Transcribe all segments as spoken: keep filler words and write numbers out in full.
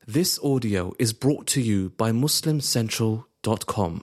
This audio is brought to you by Muslim Central dot com.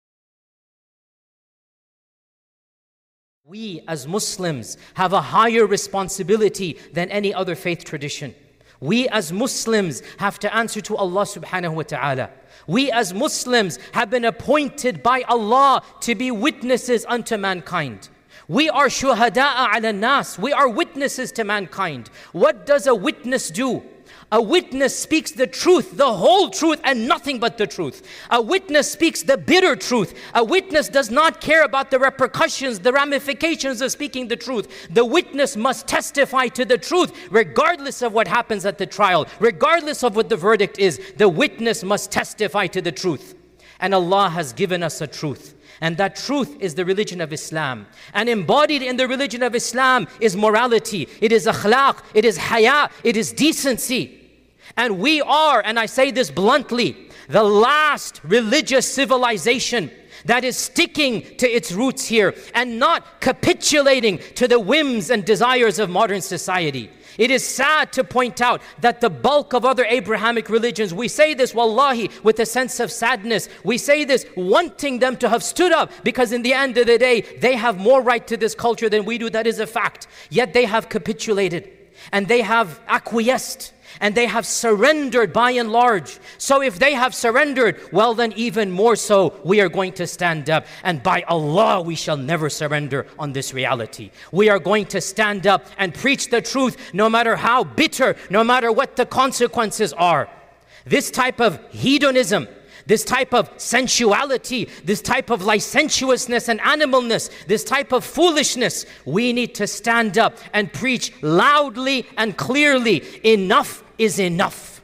We as Muslims have a higher responsibility than any other faith tradition. We as Muslims have to answer to Allah subhanahu wa ta'ala. We as Muslims have been appointed by Allah to be witnesses unto mankind. We are shuhada'a ala nas. We are witnesses to mankind. What does a witness do? A witness speaks the truth, the whole truth, and nothing but the truth. A witness speaks the bitter truth. A witness does not care about the repercussions, the ramifications of speaking the truth. The witness must testify to the truth, regardless of what happens at the trial, regardless of what the verdict is. The witness must testify to the truth. And Allah has given us a truth. And that truth is the religion of Islam. And embodied in the religion of Islam is morality. It is akhlaq. It is haya. It is decency. And we are, and I say this bluntly, the last religious civilization that is sticking to its roots here and not capitulating to the whims and desires of modern society. It is sad to point out that the bulk of other Abrahamic religions, we say this wallahi with a sense of sadness. We say this wanting them to have stood up, because in the end of the day, they have more right to this culture than we do. That is a fact. Yet they have capitulated and they have acquiesced. And they have surrendered by and large. So if they have surrendered, well then even more so, we are going to stand up. And by Allah, we shall never surrender on this reality. We are going to stand up and preach the truth, no matter how bitter, no matter what the consequences are. This type of hedonism, this type of sensuality, this type of licentiousness and animalness, this type of foolishness, we need to stand up and preach loudly and clearly. Enough is enough.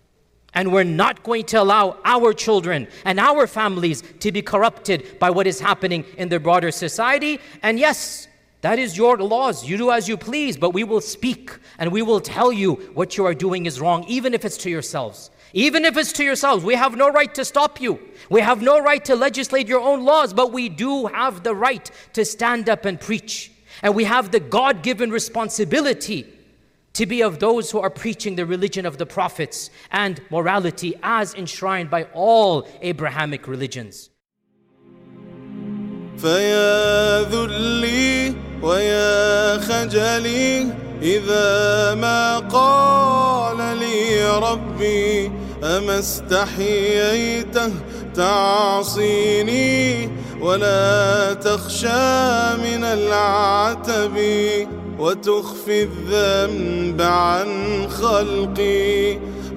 And we're not going to allow our children and our families to be corrupted by what is happening in the broader society. And yes, that is your laws. You do as you please, but we will speak and we will tell you what you are doing is wrong, even if it's to yourselves. Even if it's to yourselves, we have no right to stop you. We have no right to legislate your own laws, but we do have the right to stand up and preach. And we have the God-given responsibility to be of those who are preaching the religion of the prophets and morality as enshrined by all Abrahamic religions. فيا ذلي ويا خجلي إذا ما قال لي ربي أما استحييته تعصيني ولا تخشى من العتب وتخفي الذنب عن خلقي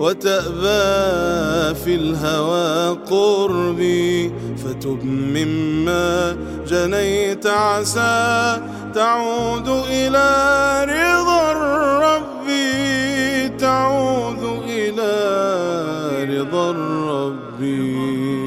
وتأبى في الهوى قربي فتب مما جنيت عسى تعود إلى رضا الرب تعود إلى رضا الرب